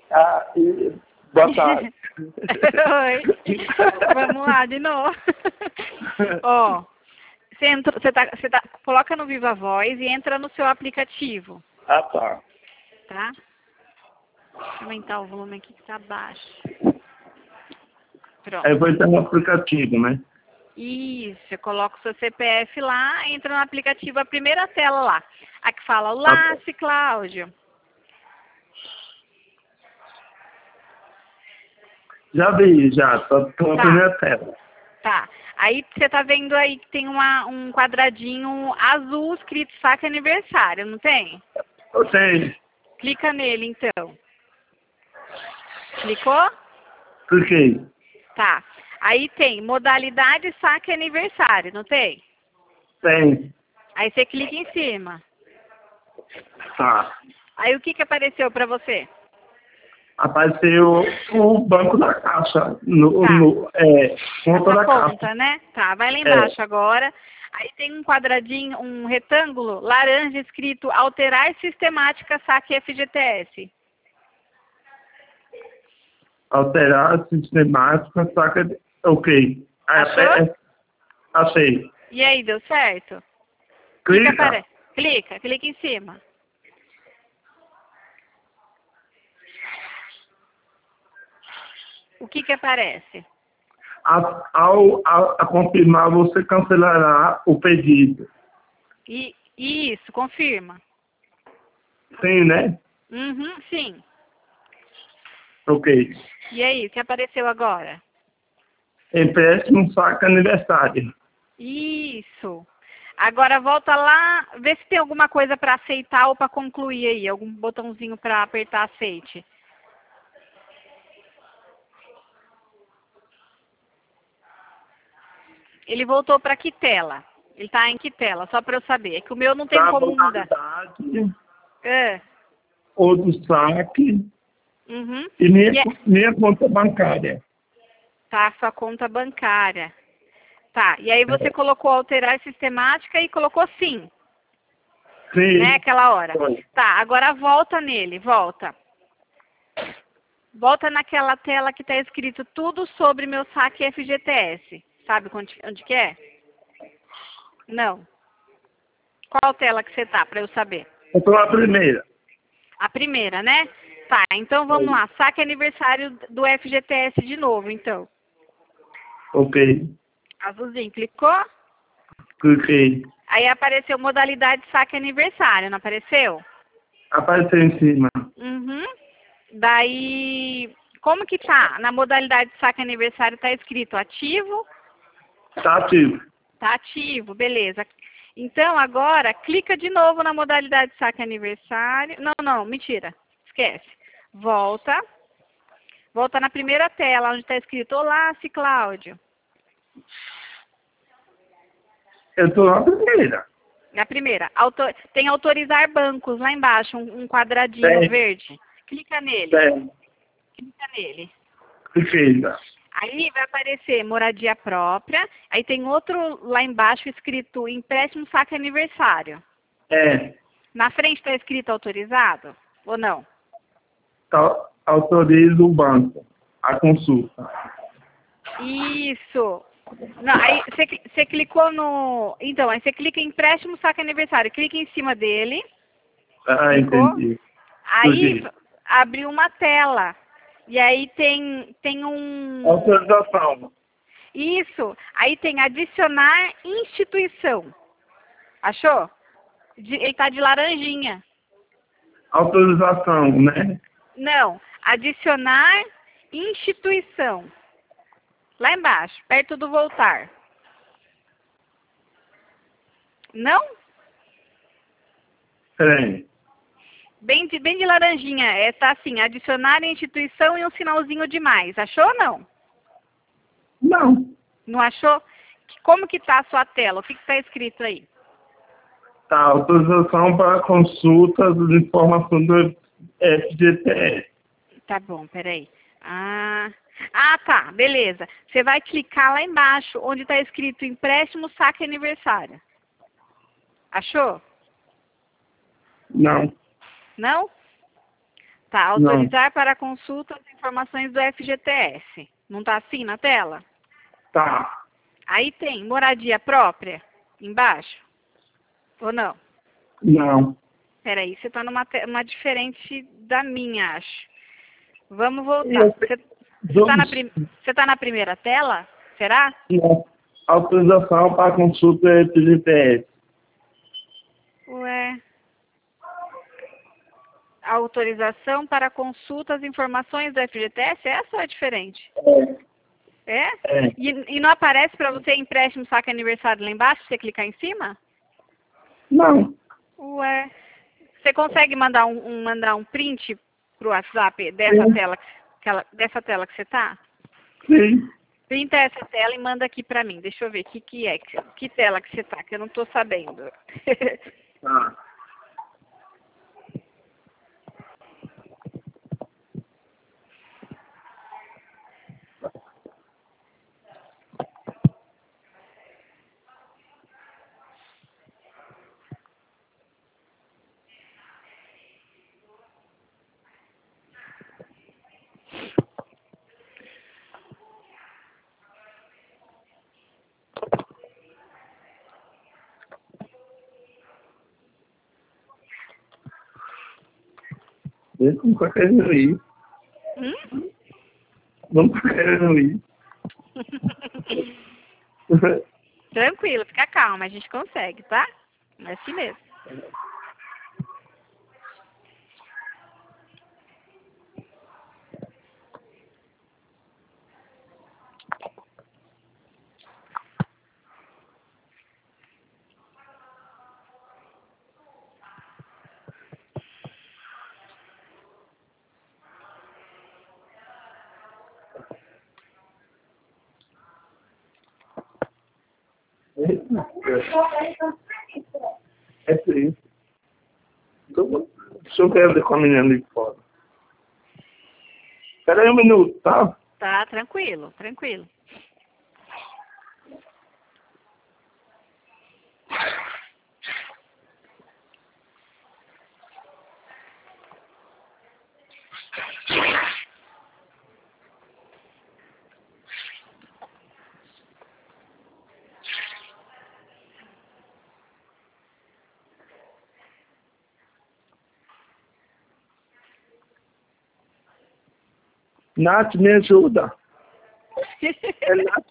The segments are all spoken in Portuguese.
Boa tarde. Oi. Vamos lá de novo. Ó, coloca no Viva Voz e entra no seu aplicativo. Ah, tá. Tá? Deixa eu aumentar o volume aqui que tá baixo. Pronto. Aí eu vou entrar no aplicativo, né? Isso, coloca o seu CPF lá, entra no aplicativo, a primeira tela lá. A que fala, olá, Cláudio. Já vi, já. Tô na primeira tela. Tá. Aí você tá vendo aí que tem um quadradinho azul escrito saque aniversário, não tem? Eu tenho. Clica nele, então. Clicou? Cliquei. Tá. Aí tem modalidade saque aniversário, não tem? Tem. Aí você clica em cima. Tá. Aí o que apareceu pra você? Apareceu o banco da caixa. Tá. Conta da conta, caixa. né? Tá, vai lá embaixo agora. Aí tem um quadradinho, um retângulo laranja escrito alterar sistemática saque FGTS. Alterar sistemática, saca. Ok. Achou? Achei. E aí, deu certo? Clica. Clica em cima. O que aparece? Ao confirmar, você cancelará o pedido. Isso, confirma. Sim, né? Uhum, sim. Ok. E aí, o que apareceu agora? Empréstimo saca aniversário. Isso. Agora volta lá, vê se tem alguma coisa para aceitar ou para concluir aí, algum botãozinho para apertar aceite. Ele voltou para que tela? Ele tá em que tela? Só para eu saber. É que o meu não tem como mudar. Outro saque. Uhum. E minha conta bancária. Tá, sua conta bancária. Tá, e aí você colocou alterar sistemática e colocou sim. Sim. Né, aquela hora. Foi. Tá, agora volta nele, volta. Volta naquela tela que está escrito tudo sobre meu saque FGTS. Sabe onde que é? Não. Qual tela que você tá, para eu saber? Eu tô na primeira. A primeira, né? Tá, então vamos lá. Saque aniversário do FGTS de novo, então. Ok. Azulzinho, clicou? Cliquei. Aí apareceu modalidade saque aniversário, não apareceu? Apareceu em cima. Uhum. Daí, como que tá? Na modalidade saque aniversário tá escrito ativo? Tá ativo. Tá ativo, beleza. Então, agora, clica de novo na modalidade saque aniversário. Não, mentira. Esquece. Volta. Volta na primeira tela, onde está escrito olá, Cláudio. Eu tô na primeira. Na primeira. Tem autorizar bancos lá embaixo, um quadradinho verde. Clica nele. Clica nele. Cliquei, tá. Aí vai aparecer moradia própria. Aí tem outro lá embaixo escrito empréstimo saque aniversário. Na frente está escrito autorizado? Ou não? Tá, autoriza o banco a consulta. Isso. Não, aí você clicou no... Então, aí você clica em empréstimo saque aniversário. Clica em cima dele. Clicou. Entendi. Aí abriu uma tela. E aí tem um... Autorização. Isso. Aí tem adicionar instituição. Achou? Ele tá de laranjinha. Autorização, né? Não. Adicionar instituição. Lá embaixo, perto do voltar. Não? Peraí. Bem de laranjinha. Tá assim, adicionar instituição e um sinalzinho de mais. Achou ou não? Não. Não achou? Como que tá a sua tela? O que tá escrito aí? Tá, autorização para consulta de informação do FGTS. Tá bom, peraí. Tá, beleza. Você vai clicar lá embaixo, onde está escrito empréstimo saque aniversário. Achou? Não. Não? Tá, Não. autorizar para consulta as informações do FGTS. Não tá assim na tela? Tá. Aí tem moradia própria, embaixo? Ou não? Não. Peraí, você tá uma diferente da minha, acho. Vamos voltar. Você tá na primeira tela? Será? Não. Autorização para consulta FGTS. Ué. Autorização para consulta às informações do FGTS? Essa ou é diferente? É? É. E não aparece para você empréstimo saque aniversário lá embaixo, se você clicar em cima? Não. Ué. Você consegue mandar mandar um print pro WhatsApp dessa Sim. tela, dessa tela que você tá? Sim. Printa essa tela e manda aqui pra mim. Deixa eu ver que tela que você tá, que eu não tô sabendo. Tá. Não tô querendo ir. Não tô querendo ir. Tranquilo, fica calma, a gente consegue, tá? É assim mesmo. É isso. Deixa eu ver com a menina ali fora. Espera aí um minuto, tá? Tá, tranquilo, tranquilo. Nath, me ajuda. É Nath.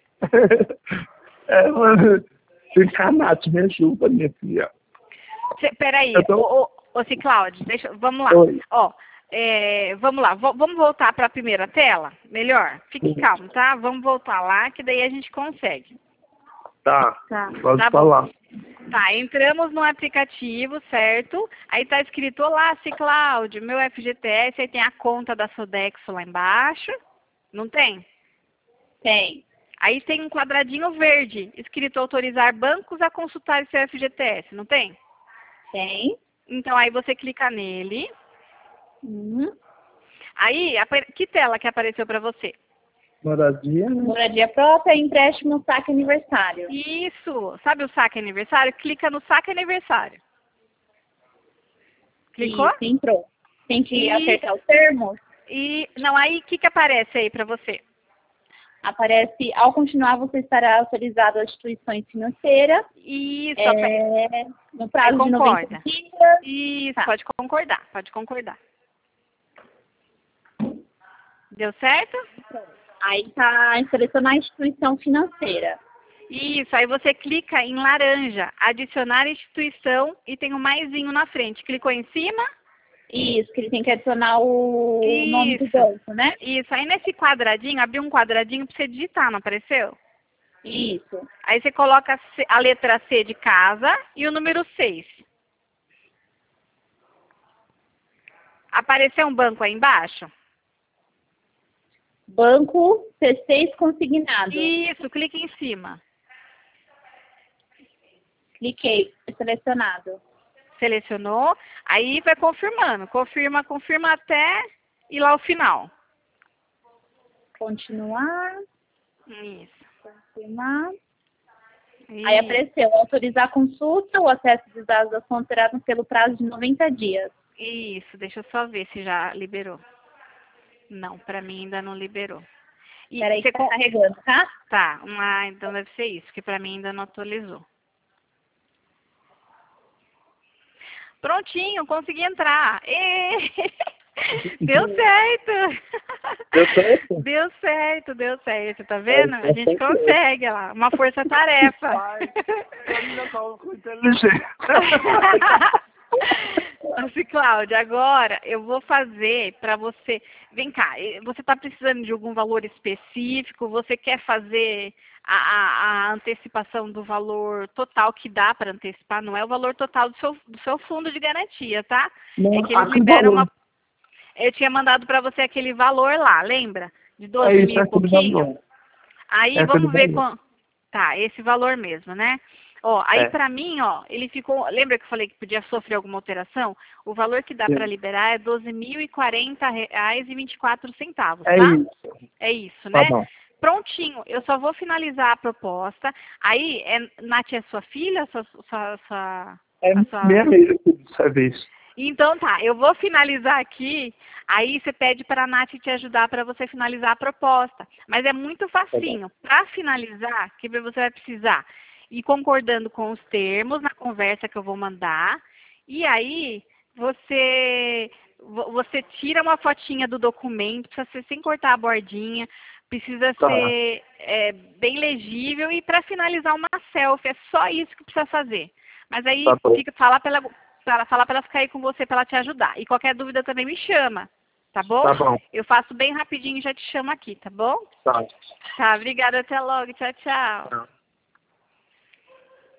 É, mano. Vem cá, Nath, me ajuda, minha filha. Peraí, ô Cicláudio, vamos lá. Oi. Ó, vamos lá, vamos voltar para a primeira tela? Melhor? Fique calmo, tá? Vamos voltar lá, que daí a gente consegue. Tá. Tá. Pode Tá falar. bom. Tá, entramos no aplicativo, certo? Aí tá escrito, olá, Cicláudio, meu FGTS, aí tem a conta da Sodexo lá embaixo. Não tem? Tem. Aí tem um quadradinho verde, escrito autorizar bancos a consultar seu FGTS, não tem? Tem. Então aí você clica nele. Uhum. Aí, que tela que apareceu para você? Moradia, né? Moradia própria, empréstimo, saque aniversário. Isso! Sabe o saque aniversário? Clica no saque aniversário. Clicou? Isso, entrou. Tem que E- acertar os termos. Não, aí o que aparece aí para você? Aparece, ao continuar, você estará autorizado a instituições financeiras Isso, no prazo Aí de 90 concorda. dias. Isso, Tá. pode concordar, pode concordar. Deu certo? Aí tá selecionar a instituição financeira. Isso, aí você clica em laranja, adicionar instituição e tem um maisinho na frente. Clicou em cima? Isso, que ele tem que adicionar o nome do Isso. banco, né? Isso, aí nesse quadradinho, abriu um quadradinho para você digitar, não apareceu? Isso. Aí você coloca a letra C de casa e o número 6. Apareceu um banco aí embaixo? Banco C6 consignado. Isso, clique em cima. Cliquei, selecionado. Selecionou, aí vai confirmando. Confirma, confirma até ir lá ao final. Continuar, Isso. confirmar. Isso. Aí apareceu autorizar a consulta, o acesso dos dados das contas será pelo prazo de 90 dias. Isso, deixa eu só ver se já liberou. Não, pra mim ainda não liberou. E Peraí você que tá carregando, tá? Tá, então deve ser isso, que pra mim ainda não atualizou. Prontinho, consegui entrar. Ê! Deu certo! Deu certo? Deu certo, tá vendo? A gente consegue, olha lá, uma força-tarefa. Eu ainda tava com inteligência. Assim, Cláudia, agora eu vou fazer para você. Vem cá, você está precisando de algum valor específico? Você quer fazer a antecipação do valor total que dá para antecipar? Não é o valor total do seu fundo de garantia, tá? Não, É que eles aqui liberam valor. Eu tinha mandado para você aquele valor lá, lembra? De 12 É isso, mil é e aquele pouquinho? valor. Aí É vamos aquele ver valor. Tá, esse valor mesmo, né? Ó, aí É. pra mim, ó, ele ficou. Lembra que eu falei que podia sofrer alguma alteração? O valor que dá Sim. para liberar é R$ 12.040,24, É tá? isso. É isso, Tá né? bom. Prontinho, eu só vou finalizar a proposta. Aí, Nath é sua filha? É A sua... minha amiga que dessa vez. Então tá, eu vou finalizar aqui, aí você pede para a Nath te ajudar para você finalizar a proposta. Mas é muito facinho. Para finalizar, que você vai precisar ir concordando com os termos na conversa que eu vou mandar. E aí você tira uma fotinha do documento, precisa ser sem cortar a bordinha, precisa Tá. ser bem legível e para finalizar uma selfie, é só isso que precisa fazer. Mas aí Tá bom. fala para ela ficar aí com você para ela te ajudar. E qualquer dúvida também me chama, tá bom? Tá bom. Eu faço bem rapidinho e já te chamo aqui, tá bom? Tá. Tá, obrigada, até logo, tchau, tchau. Tá.